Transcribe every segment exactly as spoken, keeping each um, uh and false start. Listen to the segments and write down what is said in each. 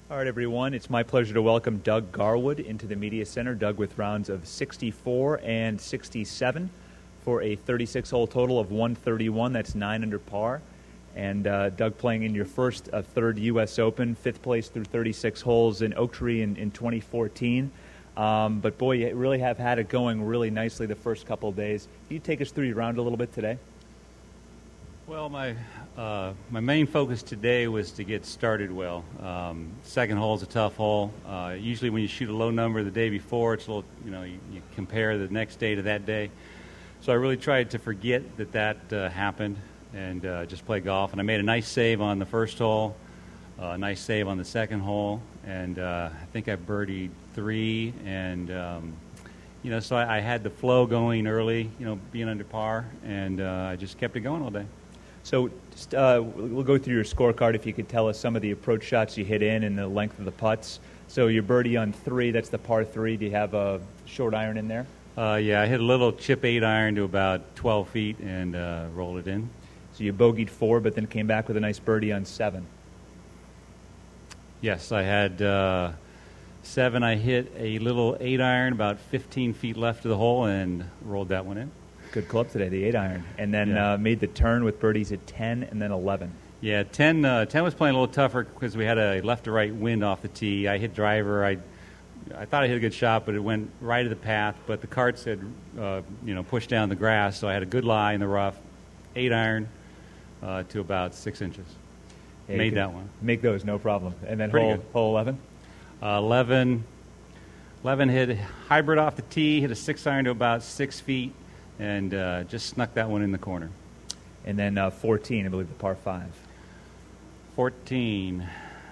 All right, everyone. It's my pleasure to welcome Doug Garwood into the Media Center. Doug with rounds of sixty-four and sixty-seven for a thirty-six hole total of one thirty-one. That's nine under par. And uh, Doug playing in your first uh, third U S Open, fifth place through thirty-six holes in Oaktree in, in twenty fourteen. Um, but, boy, you really have had it going really nicely the first couple of days. Can you take us through your round a little bit today? Well, my uh, my main focus today was to get started well. Um, second hole is a tough hole. Uh, usually when you shoot a low number the day before, it's a little, you know, you, you compare the next day to that day. So I really tried to forget that that uh, happened and uh, just play golf. And I made a nice save on the first hole, uh, a nice save on the second hole, and uh, I think I birdied three. And, um, you know, so I, I had the flow going early, you know, being under par, and uh, I just kept it going all day. So just, uh, we'll go through your scorecard if you could tell us some of the approach shots you hit in and the length of the putts. So your birdie on three, that's the par three. Do you have a short iron in there? Uh, yeah, I hit a little chip eight iron to about twelve feet and uh, rolled it in. So you bogeyed four, but then came back with a nice birdie on seven. Yes, I had uh, seven. I hit a little eight iron about fifteen feet left of the hole and rolled that one in. Good club today, the eight iron. And then yeah. uh, made the turn with birdies at ten and then eleven. Yeah, ten, uh, ten was playing a little tougher because we had a left to right wind off the tee. I hit driver. I I thought I hit a good shot, but it went right of the path. But the cart said, uh, you know, push down the grass. So I had a good lie in the rough, eight iron uh, to about six inches. Yeah, made that one. Make those, no problem. And then Pretty hole, good. hole eleven? Uh, eleven, eleven hit hybrid off the tee, hit a six iron to about six feet. And uh, just snuck that one in the corner. And then uh, fourteen, I believe, the par five. fourteen.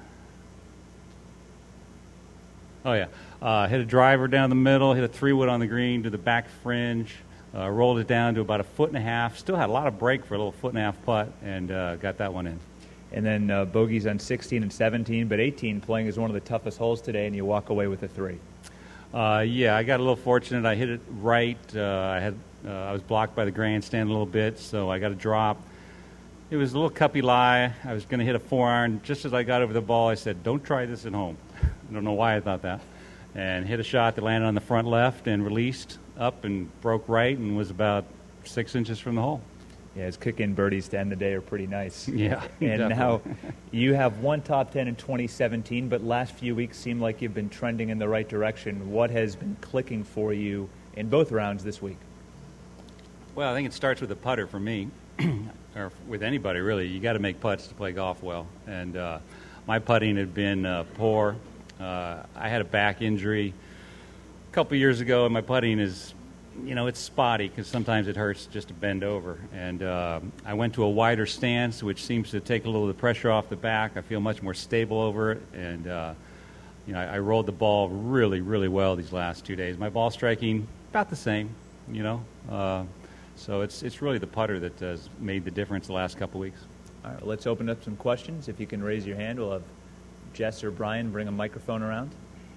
Oh, yeah. Uh, hit a driver down the middle, hit a three-wood on the green to the back fringe, uh, rolled it down to about a foot and a half. Still had a lot of break for a little foot and a half putt, and uh, got that one in. And then uh, bogeys on sixteen and seventeen, but eighteen playing as one of the toughest holes today, and you walk away with a three. Uh, yeah, I got a little fortunate. I hit it right. Uh, I had uh, I was blocked by the grandstand a little bit, so I got a drop. It was a little cuppy lie. I was going to hit a four iron. Just as I got over the ball, I said, "Don't try this at home." I don't know why I thought that. And hit a shot that landed on the front left and released up and broke right and was about six inches from the hole. Yeah, his kick-in birdies to end the day are pretty nice. Yeah, and definitely. Now you have one top ten in twenty seventeen, but last few weeks seem like you've been trending in the right direction. What has been clicking for you in both rounds this week? Well, I think it starts with a putter for me, or with anybody really. You got to make putts to play golf well, and uh, my putting had been uh, poor. Uh, I had a back injury a couple years ago, and my putting is, you know, it's spotty because sometimes it hurts just to bend over. And uh, I went to a wider stance, which seems to take a little of the pressure off the back. I feel much more stable over it, and uh, you know, I, I rolled the ball really, really well these last two days. My ball striking about the same, you know. Uh, so it's it's really the putter that has made the difference the last couple weeks. All right, let's open up some questions. If you can raise your hand, we'll have Jess or Brian bring a microphone around.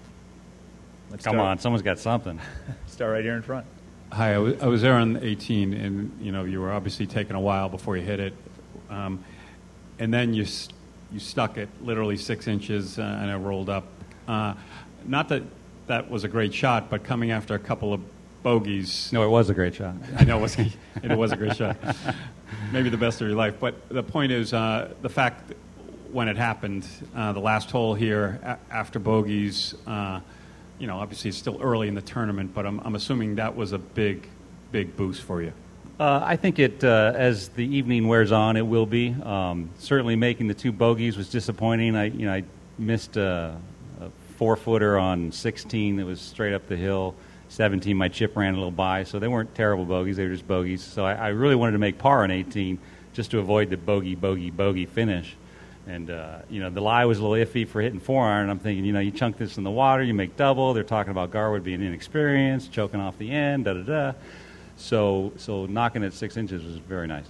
Let's Come start. on, someone's got something. Start right here in front. Hi, I was, I was there on eighteen, and you know you were obviously taking a while before you hit it, um, and then you st- you stuck it literally six inches, uh, and it rolled up. Uh, not that that was a great shot, but coming after a couple of bogeys. No, it was a great shot. I know it was, it was a great shot, maybe the best of your life. But the point is uh, the fact that when it happened, uh, the last hole here a- after bogeys. Uh, You know, obviously it's still early in the tournament, but I'm, I'm assuming that was a big, big boost for you. Uh, I think it, uh, as the evening wears on, it will be. Um, certainly, making the two bogeys was disappointing. I, you know, I missed a, a four-footer on sixteen that was straight up the hill. seventeen, my chip ran a little by, so they weren't terrible bogeys; they were just bogeys. So I, I really wanted to make par on eighteen, just to avoid the bogey, bogey, bogey finish. And, uh, you know, the lie was a little iffy for hitting four iron. I'm thinking, you know, you chunk this in the water, you make double. They're talking about Garwood being inexperienced, choking off the end, da-da-da. So, so knocking it six inches was very nice.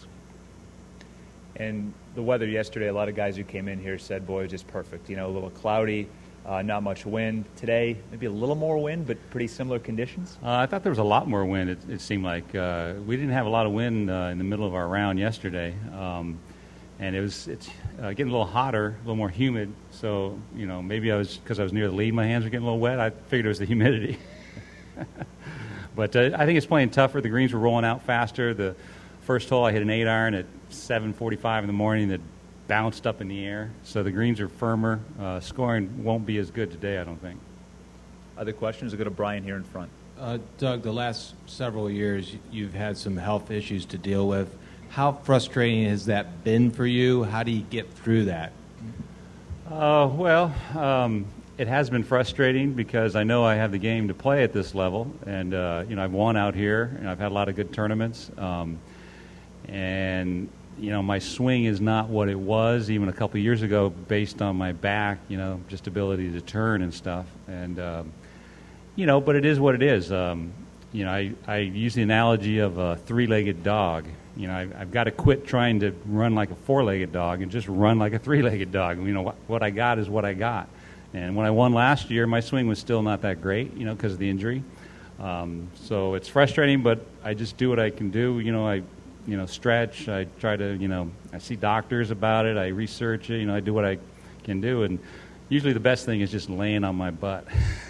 And the weather yesterday, a lot of guys who came in here said, boy, it was just perfect. You know, a little cloudy, uh, not much wind. Today, maybe a little more wind, but pretty similar conditions. Uh, I thought there was a lot more wind, it, it seemed like. Uh, we didn't have a lot of wind uh, in the middle of our round yesterday. Um and it was it's uh, getting a little hotter, a little more humid. So you know, maybe I was because I was near the lead, my hands were getting a little wet. I figured it was the humidity. But uh, I think it's playing tougher. The greens were rolling out faster. The first hole, I hit an eight iron at seven forty-five in the morning that bounced up in the air. So the greens are firmer. Uh, scoring won't be as good today, I don't think. Other questions? We'll go to Brian here in front. Uh, Doug, the last several years you've had some health issues to deal with. How frustrating has that been for you? How do you get through that? Uh, well, um, it has been frustrating because I know I have the game to play at this level, and uh, you know I've won out here, and I've had a lot of good tournaments, um, and you know my swing is not what it was even a couple of years ago, based on my back, you know, just ability to turn and stuff, and. Um, You know, but it is what it is. Um, you know, I, I use the analogy of a three-legged dog. You know, I, I've got to quit trying to run like a four-legged dog and just run like a three-legged dog. You know, what, what I got is what I got. And when I won last year, my swing was still not that great, you know, because of the injury. Um, so it's frustrating, but I just do what I can do. You know, I, you know, stretch. I try to, you know, I see doctors about it. I research it. You know, I do what I can do. And usually the best thing is just laying on my butt.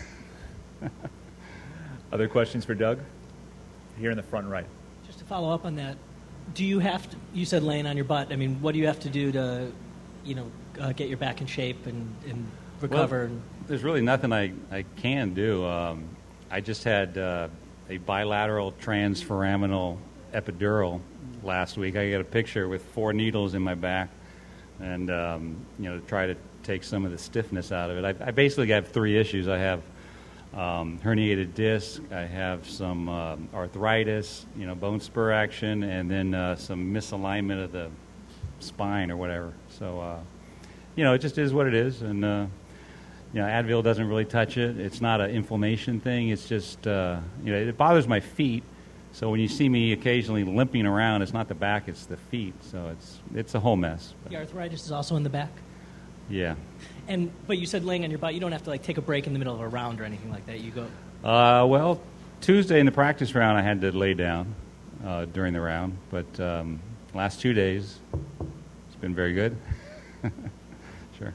Other questions for Doug? Here in the front right. Just to follow up on that, do you have to, you said laying on your butt, I mean, what do you have to do to, you know, uh, get your back in shape and, and recover? Well, there's really nothing I, I can do. Um, I just had uh, a bilateral transforaminal epidural last week. I got a picture with four needles in my back and, um, you know, to try to take some of the stiffness out of it. I, I basically have three issues. I have Um, herniated disc, I have some uh, arthritis, you know, bone spur action, and then uh, some misalignment of the spine or whatever. So, uh, you know, it just is what it is, and, uh, you know, Advil doesn't really touch it. It's not an inflammation thing. It's just, uh, you know, it bothers my feet. So when you see me occasionally limping around, it's not the back, it's the feet. So it's it's a whole mess. The arthritis is also in the back? Yeah. And but you said laying on your butt. You don't have to like take a break in the middle of a round or anything like that. You go. Uh, well, Tuesday in the practice round, I had to lay down uh, during the round, but um, last two days, it's been very good. Sure.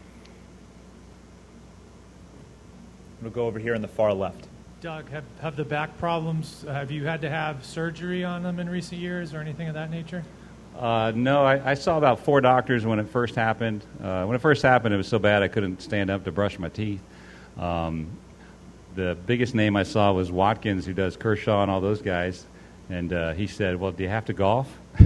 We'll go over here on the far left. Doug, have, have the back problems, have you had to have surgery on them in recent years or anything of that nature? Uh, no, I, I saw about four doctors when it first happened. Uh, when it first happened, it was so bad I couldn't stand up to brush my teeth. Um, the biggest name I saw was Watkins, who does Kershaw and all those guys. And uh, he said, well, do you have to golf?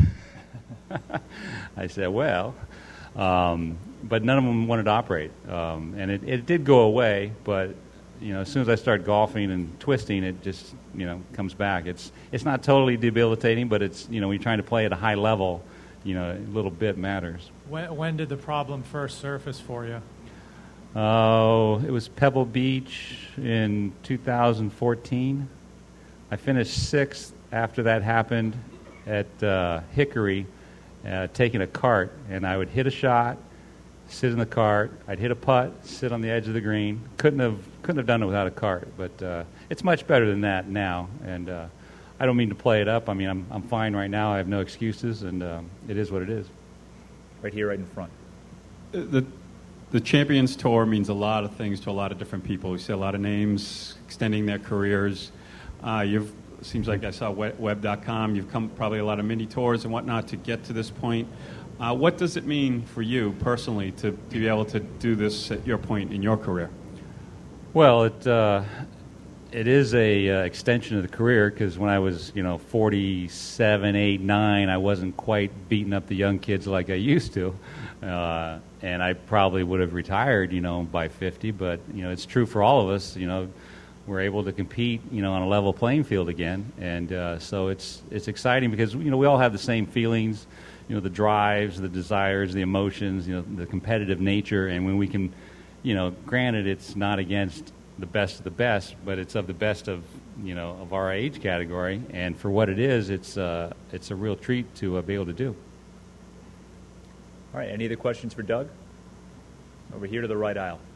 I said, well, um, but none of them wanted to operate. Um, and it, it did go away, but you know, as soon as I start golfing and twisting, it just, you know, comes back. It's it's not totally debilitating, but it's, you know, when you're trying to play at a high level, you know, a little bit matters. When, when did the problem first surface for you? Oh, it was Pebble Beach in two thousand fourteen. I finished sixth after that happened at uh, Hickory, uh, taking a cart, and I would hit a shot, sit in the cart, I'd hit a putt, sit on the edge of the green. Couldn't have couldn't have done it without a cart, but uh, it's much better than that now. And uh, I don't mean to play it up. I mean, I'm I'm fine right now. I have no excuses, and uh, it is what it is. Right here, right in front. The the Champions Tour means a lot of things to a lot of different people. We see a lot of names extending their careers. Uh, you've seems like I saw web dot com. You've come probably a lot of mini tours and whatnot to get to this point. Uh, what does it mean for you personally to, to be able to do this at your point in your career? Well, it uh, it is a uh, extension of the career, because when I was, you know, forty-seven, eight, nine, I wasn't quite beating up the young kids like I used to, uh, and I probably would have retired, you know, by fifty. But you know, it's true for all of us. You know, we're able to compete, you know, on a level playing field again, and uh, so it's it's exciting because you know we all have the same feelings. You know, the drives, the desires, the emotions, you know, the competitive nature. And when we can, you know, granted it's not against the best of the best, but it's of the best of, you know, of our age category. And for what it is, it's, uh, it's a real treat to uh, be able to do. All right, any other questions for Doug? Over here to the right aisle.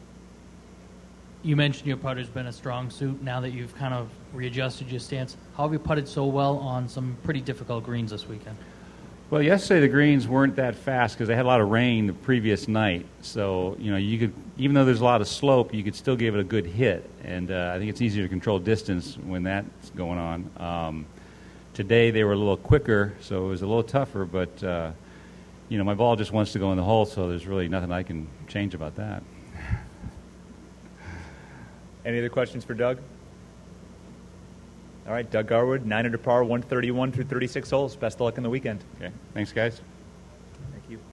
You mentioned your putter's been a strong suit. Now that you've kind of readjusted your stance, how have you putted so well on some pretty difficult greens this weekend? Well, yesterday the greens weren't that fast because they had a lot of rain the previous night. So, you know, you could, even though there's a lot of slope, you could still give it a good hit. And uh, I think it's easier to control distance when that's going on. Um, today they were a little quicker, so it was a little tougher. But, uh, you know, my ball just wants to go in the hole, so there's really nothing I can change about that. Any other questions for Doug? All right, Doug Garwood, nine under par, one thirty-one through thirty-six holes. Best of luck in the weekend. Okay, thanks, guys.